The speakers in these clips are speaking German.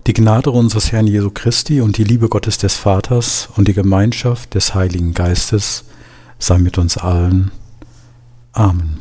Die Gnade unseres Herrn Jesu Christi und die Liebe Gottes des Vaters und die Gemeinschaft des Heiligen Geistes sei mit uns allen. Amen.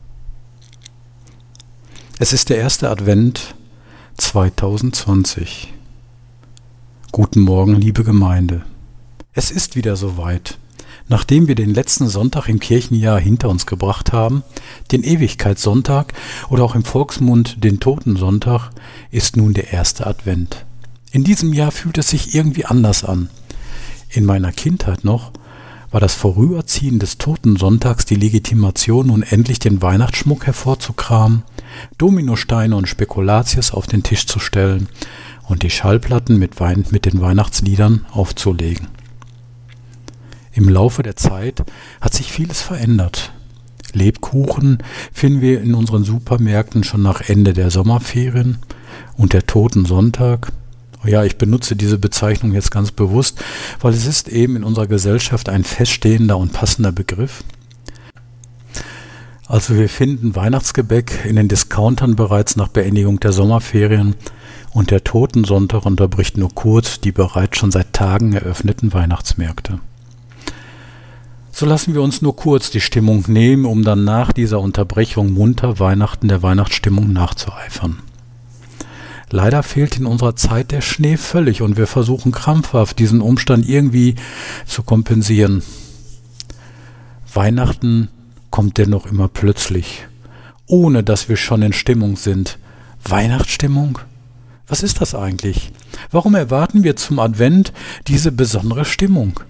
Es ist der erste Advent 2020. Guten Morgen, liebe Gemeinde. Es ist wieder soweit. Nachdem wir den letzten Sonntag im Kirchenjahr hinter uns gebracht haben, den Ewigkeitssonntag oder auch im Volksmund den Totensonntag, ist nun der erste Advent. In diesem Jahr fühlt es sich irgendwie anders an. In meiner Kindheit noch war das Vorüberziehen des Totensonntags die Legitimation, nun endlich den Weihnachtsschmuck hervorzukramen, Dominosteine und Spekulatius auf den Tisch zu stellen und die Schallplatten mit den Weihnachtsliedern aufzulegen. Im Laufe der Zeit hat sich vieles verändert. Lebkuchen finden wir in unseren Supermärkten schon nach Ende der Sommerferien und der Totensonntag. Ja, ich benutze diese Bezeichnung jetzt ganz bewusst, weil es ist eben in unserer Gesellschaft ein feststehender und passender Begriff. Also wir finden Weihnachtsgebäck in den Discountern bereits nach Beendigung der Sommerferien und der Totensonntag unterbricht nur kurz die bereits schon seit Tagen eröffneten Weihnachtsmärkte. So lassen wir uns nur kurz die Stimmung nehmen, um dann nach dieser Unterbrechung munter Weihnachten der Weihnachtsstimmung nachzueifern. Leider fehlt in unserer Zeit der Schnee völlig und wir versuchen krampfhaft, diesen Umstand irgendwie zu kompensieren. Weihnachten kommt dennoch immer plötzlich, ohne dass wir schon in Stimmung sind. Weihnachtsstimmung? Was ist das eigentlich? Warum erwarten wir zum Advent diese besondere Stimmung?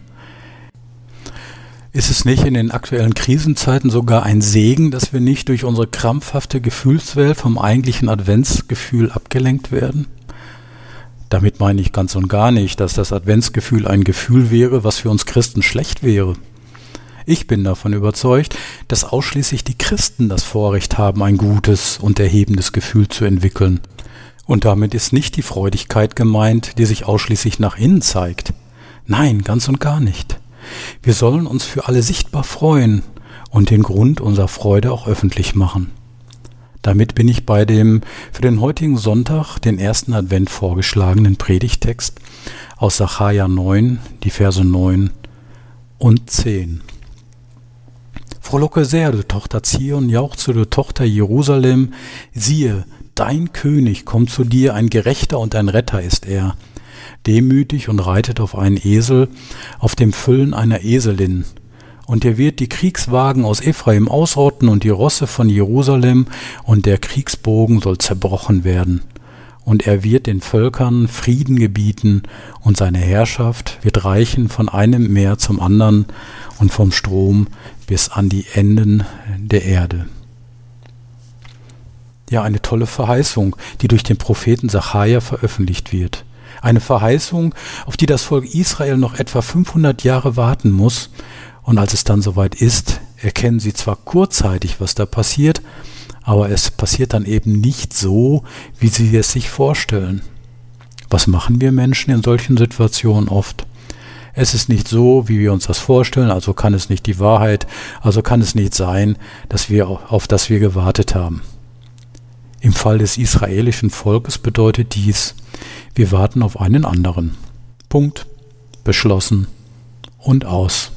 Ist es nicht in den aktuellen Krisenzeiten sogar ein Segen, dass wir nicht durch unsere krampfhafte Gefühlswelt vom eigentlichen Adventsgefühl abgelenkt werden? Damit meine ich ganz und gar nicht, dass das Adventsgefühl ein Gefühl wäre, was für uns Christen schlecht wäre. Ich bin davon überzeugt, dass ausschließlich die Christen das Vorrecht haben, ein gutes und erhebendes Gefühl zu entwickeln. Und damit ist nicht die Freudigkeit gemeint, die sich ausschließlich nach innen zeigt. Nein, ganz und gar nicht. Wir sollen uns für alle sichtbar freuen und den Grund unserer Freude auch öffentlich machen. Damit bin ich bei dem für den heutigen Sonntag, den ersten Advent vorgeschlagenen Predigttext aus Sacharja 9, die Verse 9 und 10. Frohlocke sehr, du Tochter Zion, jauchze, du Tochter Jerusalem, siehe, dein König kommt zu dir, ein Gerechter und ein Retter ist er. Demütig und reitet auf einen Esel, auf dem Füllen einer Eselin. Und er wird die Kriegswagen aus Ephraim ausrotten und die Rosse von Jerusalem, und der Kriegsbogen soll zerbrochen werden. Und er wird den Völkern Frieden gebieten, und seine Herrschaft wird reichen von einem Meer zum anderen und vom Strom bis an die Enden der Erde. Ja, eine tolle Verheißung, die durch den Propheten Sacharja veröffentlicht wird. Eine Verheißung, auf die das Volk Israel noch etwa 500 Jahre warten muss. Und als es dann soweit ist, erkennen sie zwar kurzzeitig, was da passiert, aber es passiert dann eben nicht so, wie sie es sich vorstellen. Was machen wir Menschen in solchen Situationen oft? Es ist nicht so, wie wir uns das vorstellen, also kann es nicht die Wahrheit, also kann es nicht sein, auf das wir gewartet haben. Im Fall des israelischen Volkes bedeutet dies, wir warten auf einen anderen. Punkt. Beschlossen. Und aus.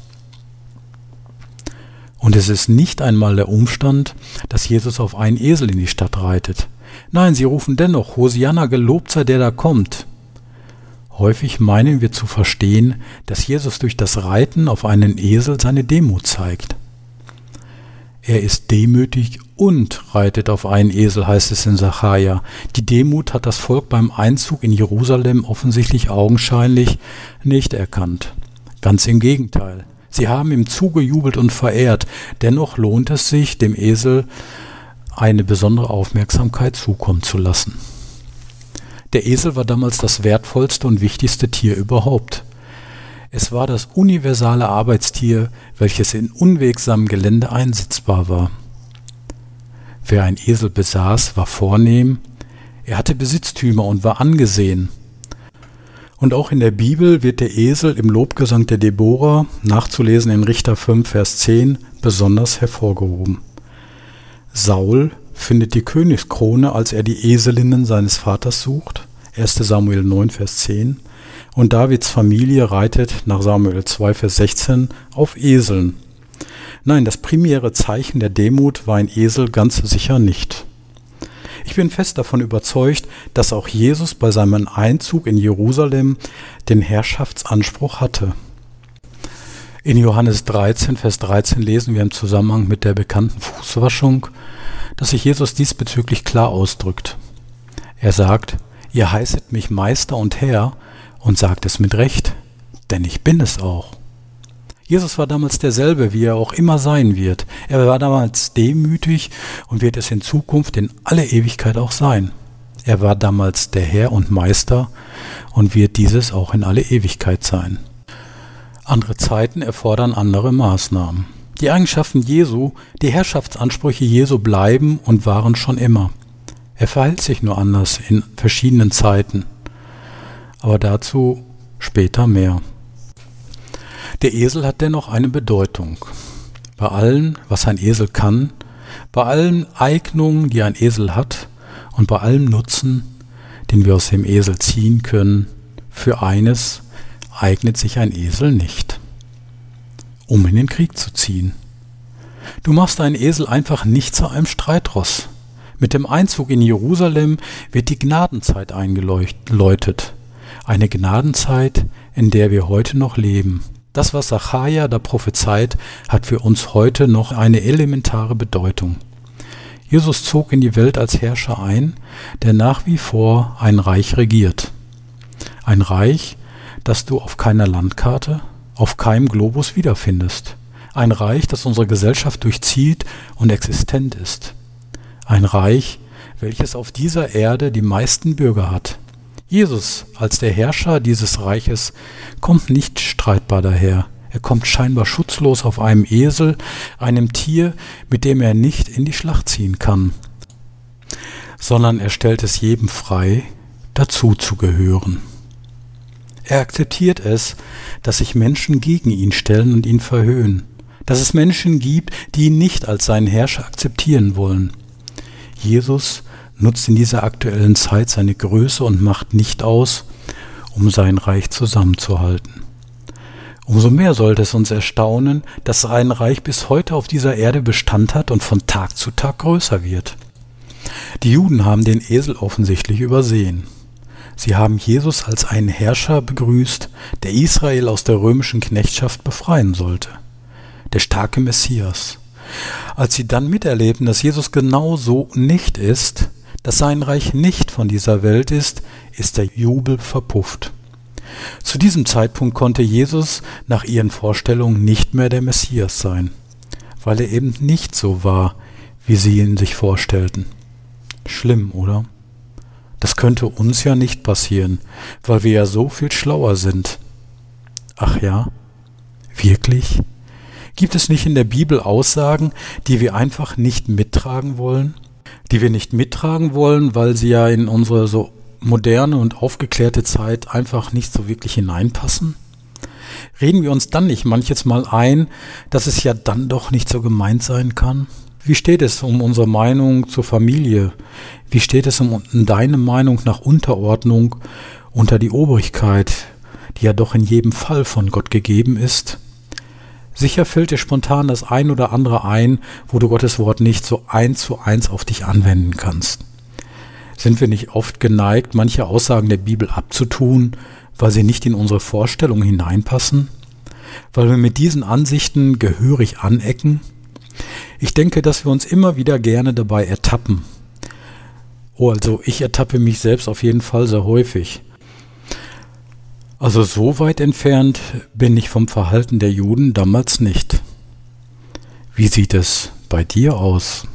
Und es ist nicht einmal der Umstand, dass Jesus auf einen Esel in die Stadt reitet. Nein, sie rufen dennoch, Hosianna, gelobt sei der da kommt. Häufig meinen wir zu verstehen, dass Jesus durch das Reiten auf einen Esel seine Demut zeigt. Er ist demütig und reitet auf einen Esel, heißt es in Sacharja. Die Demut hat das Volk beim Einzug in Jerusalem offensichtlich augenscheinlich nicht erkannt. Ganz im Gegenteil. Sie haben ihm zugejubelt und verehrt. Dennoch lohnt es sich, dem Esel eine besondere Aufmerksamkeit zukommen zu lassen. Der Esel war damals das wertvollste und wichtigste Tier überhaupt. Es war das universale Arbeitstier, welches in unwegsamem Gelände einsetzbar war. Wer einen Esel besaß, war vornehm, er hatte Besitztümer und war angesehen. Und auch in der Bibel wird der Esel im Lobgesang der Deborah, nachzulesen in Richter 5, Vers 10, besonders hervorgehoben. Saul findet die Königskrone, als er die Eselinnen seines Vaters sucht. 1. Samuel 9, Vers 10. Und Davids Familie reitet nach Samuel 2, Vers 16 auf Eseln. Nein, das primäre Zeichen der Demut war ein Esel ganz sicher nicht. Ich bin fest davon überzeugt, dass auch Jesus bei seinem Einzug in Jerusalem den Herrschaftsanspruch hatte. In Johannes 13, Vers 13 lesen wir im Zusammenhang mit der bekannten Fußwaschung, dass sich Jesus diesbezüglich klar ausdrückt. Er sagt, ihr heißet mich Meister und Herr und sagt es mit Recht, denn ich bin es auch. Jesus war damals derselbe, wie er auch immer sein wird. Er war damals demütig und wird es in Zukunft in alle Ewigkeit auch sein. Er war damals der Herr und Meister und wird dieses auch in alle Ewigkeit sein. Andere Zeiten erfordern andere Maßnahmen. Die Eigenschaften Jesu, die Herrschaftsansprüche Jesu bleiben und waren schon immer. Er verhält sich nur anders in verschiedenen Zeiten. Aber dazu später mehr. Der Esel hat dennoch eine Bedeutung. Bei allem, was ein Esel kann, bei allen Eignungen, die ein Esel hat und bei allem Nutzen, den wir aus dem Esel ziehen können, für eines eignet sich ein Esel nicht, um in den Krieg zu ziehen. Du machst einen Esel einfach nicht zu einem Streitross. Mit dem Einzug in Jerusalem wird die Gnadenzeit eingeläutet. Eine Gnadenzeit, in der wir heute noch leben. Das, was Sacharja da prophezeit, hat für uns heute noch eine elementare Bedeutung. Jesus zog in die Welt als Herrscher ein, der nach wie vor ein Reich regiert. Ein Reich, das du auf keiner Landkarte, auf keinem Globus wiederfindest. Ein Reich, das unsere Gesellschaft durchzieht und existent ist. Ein Reich, welches auf dieser Erde die meisten Bürger hat. Jesus als der Herrscher dieses Reiches kommt nicht streitbar daher. Er kommt scheinbar schutzlos auf einem Esel, einem Tier, mit dem er nicht in die Schlacht ziehen kann, sondern er stellt es jedem frei, dazu zu gehören. Er akzeptiert es, dass sich Menschen gegen ihn stellen und ihn verhöhnen, dass es Menschen gibt, die ihn nicht als seinen Herrscher akzeptieren wollen. Jesus nutzt in dieser aktuellen Zeit seine Größe und Macht nicht aus, um sein Reich zusammenzuhalten. Umso mehr sollte es uns erstaunen, dass sein Reich bis heute auf dieser Erde Bestand hat und von Tag zu Tag größer wird. Die Juden haben den Esel offensichtlich übersehen. Sie haben Jesus als einen Herrscher begrüßt, der Israel aus der römischen Knechtschaft befreien sollte. Der starke Messias. Als sie dann miterleben, dass Jesus genau so nicht ist, dass sein Reich nicht von dieser Welt ist der Jubel verpufft. Zu diesem Zeitpunkt konnte Jesus nach ihren Vorstellungen nicht mehr der Messias sein, weil er eben nicht so war, wie sie ihn sich vorstellten. Schlimm, oder? Das könnte uns ja nicht passieren, weil wir ja so viel schlauer sind. Ach ja? Wirklich? Gibt es nicht in der Bibel Aussagen, die wir einfach nicht mittragen wollen? Die wir nicht mittragen wollen, weil sie ja in unsere so moderne und aufgeklärte Zeit einfach nicht so wirklich hineinpassen? Reden wir uns dann nicht manches Mal ein, dass es ja dann doch nicht so gemeint sein kann? Wie steht es um unsere Meinung zur Familie? Wie steht es um deine Meinung nach Unterordnung unter die Obrigkeit, die ja doch in jedem Fall von Gott gegeben ist? Sicher fällt dir spontan das ein oder andere ein, wo du Gottes Wort nicht so 1:1 auf dich anwenden kannst. Sind wir nicht oft geneigt, manche Aussagen der Bibel abzutun, weil sie nicht in unsere Vorstellungen hineinpassen? Weil wir mit diesen Ansichten gehörig anecken? Ich denke, dass wir uns immer wieder gerne dabei ertappen. Also ich ertappe mich selbst auf jeden Fall sehr häufig. Also so weit entfernt bin ich vom Verhalten der Juden damals nicht. Wie sieht es bei dir aus?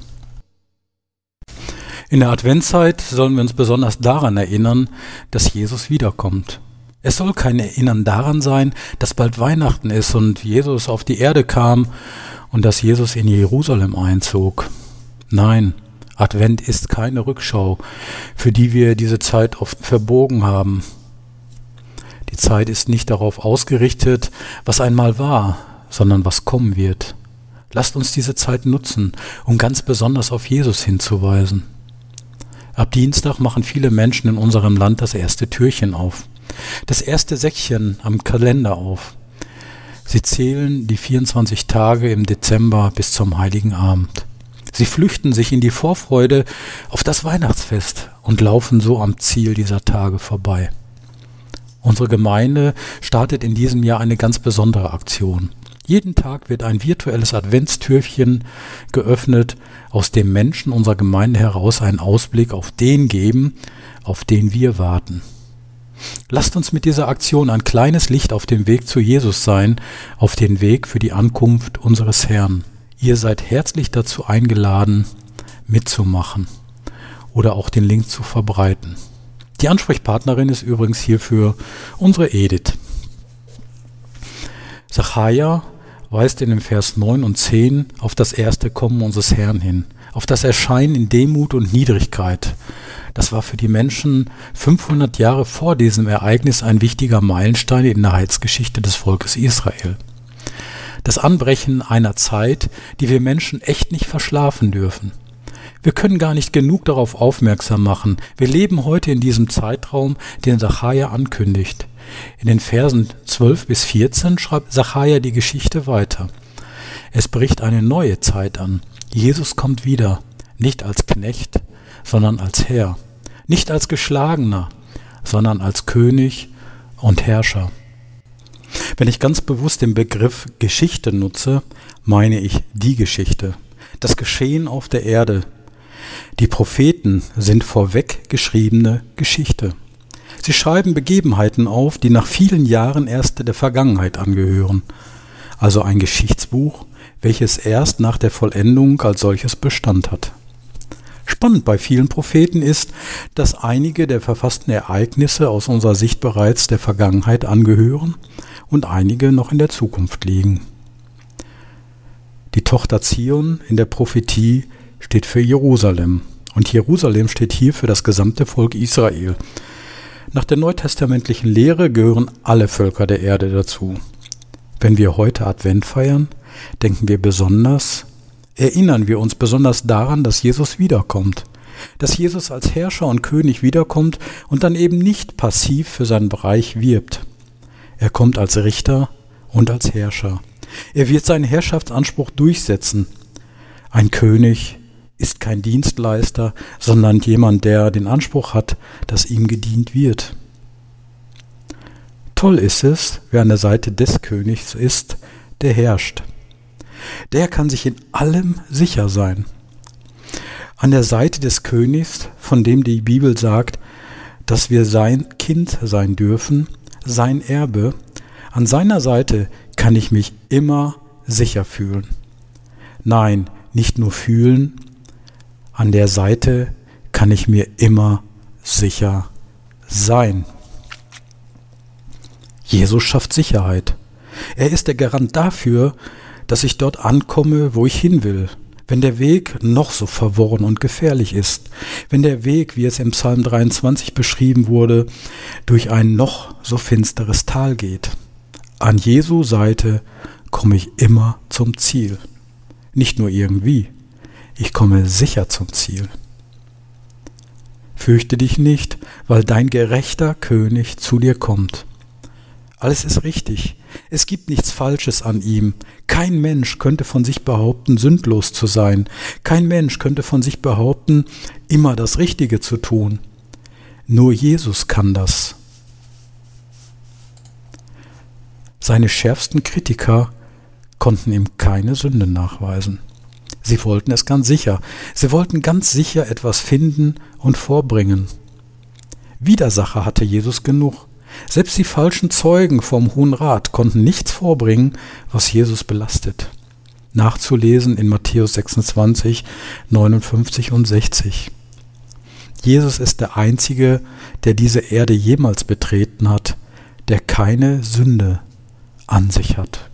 In der Adventszeit sollen wir uns besonders daran erinnern, dass Jesus wiederkommt. Es soll kein Erinnern daran sein, dass bald Weihnachten ist und Jesus auf die Erde kam und dass Jesus in Jerusalem einzog. Nein, Advent ist keine Rückschau, für die wir diese Zeit oft verbogen haben. Die Zeit ist nicht darauf ausgerichtet, was einmal war, sondern was kommen wird. Lasst uns diese Zeit nutzen, um ganz besonders auf Jesus hinzuweisen. Ab Dienstag machen viele Menschen in unserem Land das erste Türchen auf, das erste Säckchen am Kalender auf. Sie zählen die 24 Tage im Dezember bis zum Heiligen Abend. Sie flüchten sich in die Vorfreude auf das Weihnachtsfest und laufen so am Ziel dieser Tage vorbei. Unsere Gemeinde startet in diesem Jahr eine ganz besondere Aktion. Jeden Tag wird ein virtuelles Adventstürchen geöffnet, aus dem Menschen unserer Gemeinde heraus einen Ausblick auf den geben, auf den wir warten. Lasst uns mit dieser Aktion ein kleines Licht auf dem Weg zu Jesus sein, auf den Weg für die Ankunft unseres Herrn. Ihr seid herzlich dazu eingeladen, mitzumachen oder auch den Link zu verbreiten. Die Ansprechpartnerin ist übrigens hierfür unsere Edith. Sacharja weist in den Vers 9 und 10 auf das erste Kommen unseres Herrn hin, auf das Erscheinen in Demut und Niedrigkeit. Das war für die Menschen 500 Jahre vor diesem Ereignis ein wichtiger Meilenstein in der Heilsgeschichte des Volkes Israel. Das Anbrechen einer Zeit, die wir Menschen echt nicht verschlafen dürfen. Wir können gar nicht genug darauf aufmerksam machen. Wir leben heute in diesem Zeitraum, den Sacharja ankündigt. In den Versen 12 bis 14 schreibt Sacharja die Geschichte weiter. Es bricht eine neue Zeit an. Jesus kommt wieder, nicht als Knecht, sondern als Herr. Nicht als Geschlagener, sondern als König und Herrscher. Wenn ich ganz bewusst den Begriff Geschichte nutze, meine ich die Geschichte. Das Geschehen auf der Erde. Die Propheten sind vorweggeschriebene Geschichte. Sie schreiben Begebenheiten auf, die nach vielen Jahren erst der Vergangenheit angehören. Also ein Geschichtsbuch, welches erst nach der Vollendung als solches Bestand hat. Spannend bei vielen Propheten ist, dass einige der verfassten Ereignisse aus unserer Sicht bereits der Vergangenheit angehören und einige noch in der Zukunft liegen. Die Tochter Zion in der Prophetie steht für Jerusalem und Jerusalem steht hier für das gesamte Volk Israel. Nach der neutestamentlichen Lehre gehören alle Völker der Erde dazu. Wenn wir heute Advent feiern, erinnern wir uns besonders daran, dass Jesus wiederkommt. Dass Jesus als Herrscher und König wiederkommt und dann eben nicht passiv für seinen Bereich wirbt. Er kommt als Richter und als Herrscher. Er wird seinen Herrschaftsanspruch durchsetzen. Ein König ist kein Dienstleister, sondern jemand, der den Anspruch hat, dass ihm gedient wird. Toll ist es, wer an der Seite des Königs ist, der herrscht. Der kann sich in allem sicher sein. An der Seite des Königs, von dem die Bibel sagt, dass wir sein Kind sein dürfen, sein Erbe, an seiner Seite kann ich mich immer sicher fühlen. Nein, nicht nur fühlen, an der Seite kann ich mir immer sicher sein. Jesus schafft Sicherheit. Er ist der Garant dafür, dass ich dort ankomme, wo ich hin will. Wenn der Weg noch so verworren und gefährlich ist, wenn der Weg, wie es im Psalm 23 beschrieben wurde, durch ein noch so finsteres Tal geht. An Jesu Seite komme ich immer zum Ziel. Nicht nur irgendwie, ich komme sicher zum Ziel. Fürchte dich nicht, weil dein gerechter König zu dir kommt. Alles ist richtig. Es gibt nichts Falsches an ihm. Kein Mensch könnte von sich behaupten, sündlos zu sein. Kein Mensch könnte von sich behaupten, immer das Richtige zu tun. Nur Jesus kann das. Seine schärfsten Kritiker konnten ihm keine Sünde nachweisen. Sie wollten es ganz sicher. Sie wollten ganz sicher etwas finden und vorbringen. Widersacher hatte Jesus genug. Selbst die falschen Zeugen vom Hohen Rat konnten nichts vorbringen, was Jesus belastet. Nachzulesen in Matthäus 26, 59 und 60. Jesus ist der Einzige, der diese Erde jemals betreten hat, der keine Sünde an sich hat.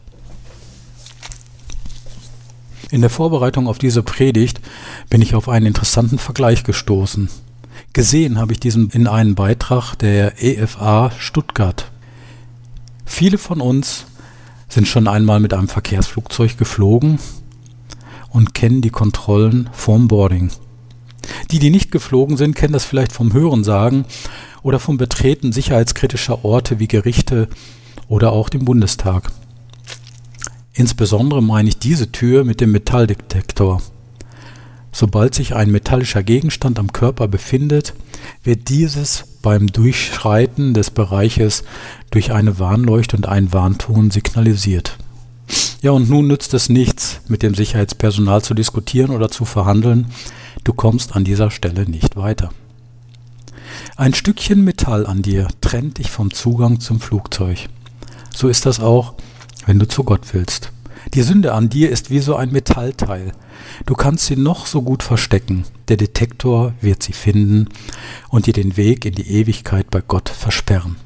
In der Vorbereitung auf diese Predigt bin ich auf einen interessanten Vergleich gestoßen. Gesehen habe ich diesen in einem Beitrag der EFA Stuttgart. Viele von uns sind schon einmal mit einem Verkehrsflugzeug geflogen und kennen die Kontrollen vorm Boarding. Die nicht geflogen sind, kennen das vielleicht vom Hörensagen oder vom Betreten sicherheitskritischer Orte wie Gerichte oder auch dem Bundestag. Insbesondere meine ich diese Tür mit dem Metalldetektor. Sobald sich ein metallischer Gegenstand am Körper befindet, wird dieses beim Durchschreiten des Bereiches durch eine Warnleuchte und einen Warnton signalisiert. Ja, und nun nützt es nichts, mit dem Sicherheitspersonal zu diskutieren oder zu verhandeln. Du kommst an dieser Stelle nicht weiter. Ein Stückchen Metall an dir trennt dich vom Zugang zum Flugzeug. So ist das auch, wenn du zu Gott willst. Die Sünde an dir ist wie so ein Metallteil. Du kannst sie noch so gut verstecken. Der Detektor wird sie finden und dir den Weg in die Ewigkeit bei Gott versperren.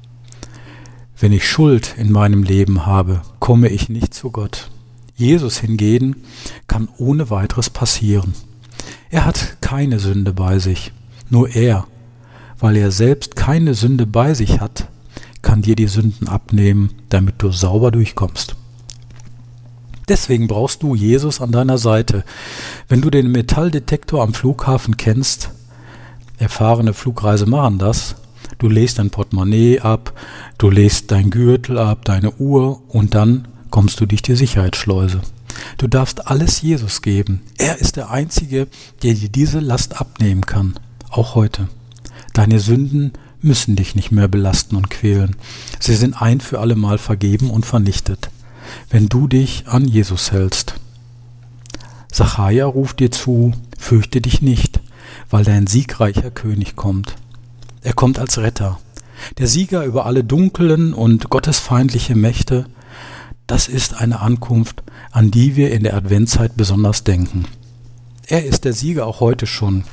Wenn ich Schuld in meinem Leben habe, komme ich nicht zu Gott. Jesus hingegen kann ohne weiteres passieren. Er hat keine Sünde bei sich. Nur er, weil er selbst keine Sünde bei sich hat, kann dir die Sünden abnehmen, damit du sauber durchkommst. Deswegen brauchst du Jesus an deiner Seite. Wenn du den Metalldetektor am Flughafen kennst, erfahrene Flugreise machen das, du legst dein Portemonnaie ab, du legst dein Gürtel ab, deine Uhr und dann kommst du durch die Sicherheitsschleuse. Du darfst alles Jesus geben. Er ist der Einzige, der dir diese Last abnehmen kann, auch heute. Deine Sünden müssen dich nicht mehr belasten und quälen. Sie sind ein für alle Mal vergeben und vernichtet, wenn du dich an Jesus hältst. Sacharja ruft dir zu, fürchte dich nicht, weil dein siegreicher König kommt. Er kommt als Retter, der Sieger über alle dunklen und gottesfeindliche Mächte. Das ist eine Ankunft, an die wir in der Adventszeit besonders denken. Er ist der Sieger auch heute schon.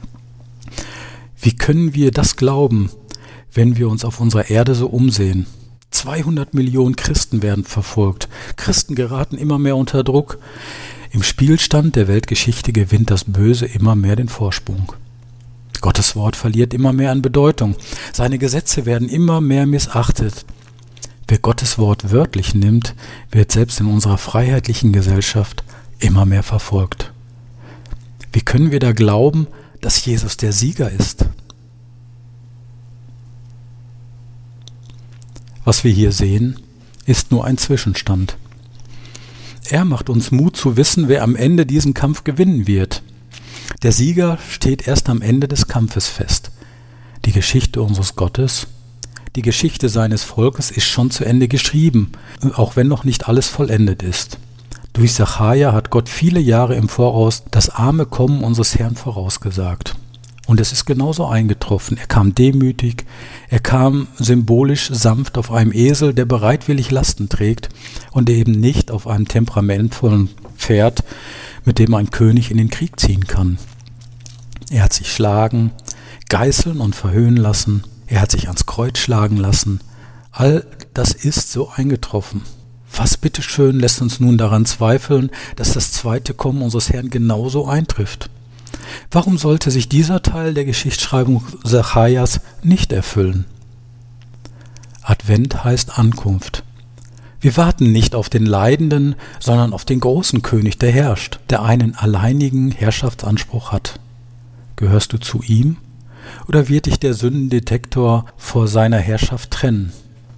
Wie können wir das glauben, wenn wir uns auf unserer Erde so umsehen? 200 Millionen Christen werden verfolgt. Christen geraten immer mehr unter Druck. Im Spielstand der Weltgeschichte gewinnt das Böse immer mehr den Vorsprung. Gottes Wort verliert immer mehr an Bedeutung. Seine Gesetze werden immer mehr missachtet. Wer Gottes Wort wörtlich nimmt, wird selbst in unserer freiheitlichen Gesellschaft immer mehr verfolgt. Wie können wir da glauben, dass Jesus der Sieger ist? Was wir hier sehen, ist nur ein Zwischenstand. Er macht uns Mut zu wissen, wer am Ende diesen Kampf gewinnen wird. Der Sieger steht erst am Ende des Kampfes fest. Die Geschichte unseres Gottes, die Geschichte seines Volkes ist schon zu Ende geschrieben, auch wenn noch nicht alles vollendet ist. Durch Sacharja hat Gott viele Jahre im Voraus das arme Kommen unseres Herrn vorausgesagt. Und es ist genauso eingetroffen. Er kam demütig, er kam symbolisch sanft auf einem Esel, der bereitwillig Lasten trägt und eben nicht auf einem temperamentvollen Pferd, mit dem ein König in den Krieg ziehen kann. Er hat sich schlagen, geißeln und verhöhnen lassen, er hat sich ans Kreuz schlagen lassen. All das ist so eingetroffen. Was bitteschön lässt uns nun daran zweifeln, dass das zweite Kommen unseres Herrn genauso eintrifft? Warum sollte sich dieser Teil der Geschichtsschreibung Sacharjas nicht erfüllen? Advent heißt Ankunft. Wir warten nicht auf den Leidenden, sondern auf den großen König, der herrscht, der einen alleinigen Herrschaftsanspruch hat. Gehörst du zu ihm oder wird dich der Sündendetektor vor seiner Herrschaft trennen?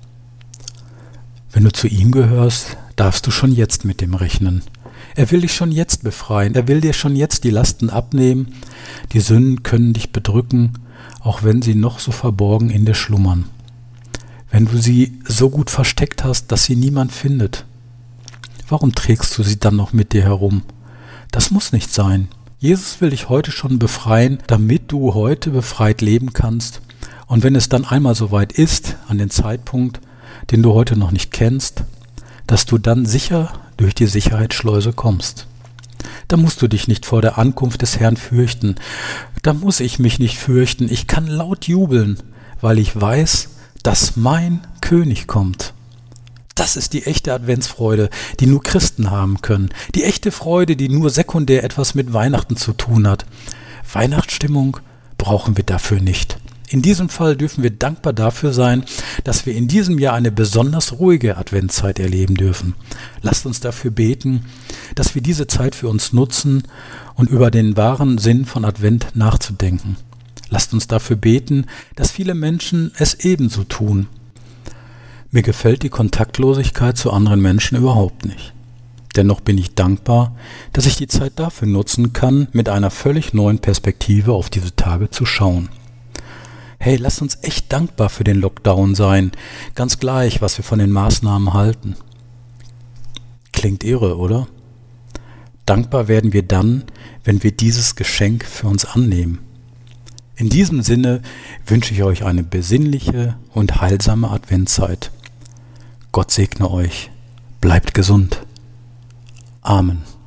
Wenn du zu ihm gehörst, darfst du schon jetzt mit ihm rechnen. Er will dich schon jetzt befreien, er will dir schon jetzt die Lasten abnehmen. Die Sünden können dich bedrücken, auch wenn sie noch so verborgen in dir schlummern. Wenn du sie so gut versteckt hast, dass sie niemand findet. Warum trägst du sie dann noch mit dir herum? Das muss nicht sein. Jesus will dich heute schon befreien, damit du heute befreit leben kannst. Und wenn es dann einmal soweit ist, an den Zeitpunkt, den du heute noch nicht kennst, dass du dann sicher durch die Sicherheitsschleuse kommst. Da musst du dich nicht vor der Ankunft des Herrn fürchten. Da muss ich mich nicht fürchten. Ich kann laut jubeln, weil ich weiß, dass mein König kommt. Das ist die echte Adventsfreude, die nur Christen haben können. Die echte Freude, die nur sekundär etwas mit Weihnachten zu tun hat. Weihnachtsstimmung brauchen wir dafür nicht. In diesem Fall dürfen wir dankbar dafür sein, dass wir in diesem Jahr eine besonders ruhige Adventszeit erleben dürfen. Lasst uns dafür beten, dass wir diese Zeit für uns nutzen und über den wahren Sinn von Advent nachzudenken. Lasst uns dafür beten, dass viele Menschen es ebenso tun. Mir gefällt die Kontaktlosigkeit zu anderen Menschen überhaupt nicht. Dennoch bin ich dankbar, dass ich die Zeit dafür nutzen kann, mit einer völlig neuen Perspektive auf diese Tage zu schauen. Hey, lasst uns echt dankbar für den Lockdown sein, ganz gleich, was wir von den Maßnahmen halten. Klingt irre, oder? Dankbar werden wir dann, wenn wir dieses Geschenk für uns annehmen. In diesem Sinne wünsche ich euch eine besinnliche und heilsame Adventszeit. Gott segne euch. Bleibt gesund. Amen.